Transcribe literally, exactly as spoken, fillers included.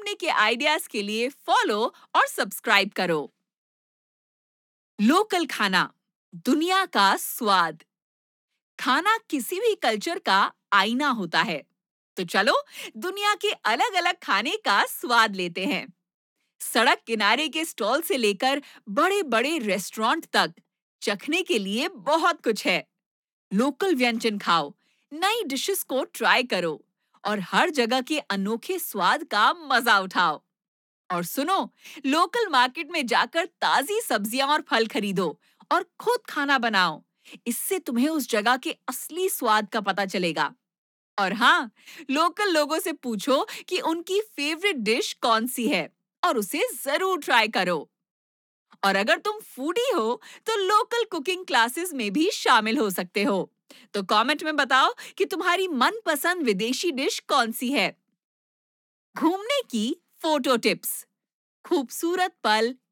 घूमने के आइडियाज के लिए फॉलो और सब्सक्राइब करो। लोकल खाना, दुनिया का स्वाद। खाना किसी भी कल्चर का आईना होता है। तो चलो दुनिया के अलग-अलग खाने का स्वाद लेते हैं। सड़क किनारे के स्टॉल से लेकर बड़े-बड़े रेस्टोरेंट तक चखने के लिए बहुत कुछ है। लोकल व्यंजन खाओ, नई डिशेस को ट्राई करो और हर जगह के अनोखे स्वाद का मजा उठाओ। और सुनो, लोकल मार्केट में जाकर ताजी सब्जियां और फल खरीदो और खुद खाना बनाओ। इससे तुम्हें उस जगह के असली स्वाद का पता चलेगा। और हाँ, लोकल लोगों से पूछो कि उनकी फेवरेट डिश कौन सी है और उसे जरूर ट्राई करो। और अगर तुम फूडी हो, तो लोकल कुकिंग क्लासेस में भी शामिल हो सकते हो। तो कमेंट में बताओ कि तुम्हारी मनपसंद विदेशी डिश कौन सी है। घूमने की फोटो टिप्स। खूबसूरत पल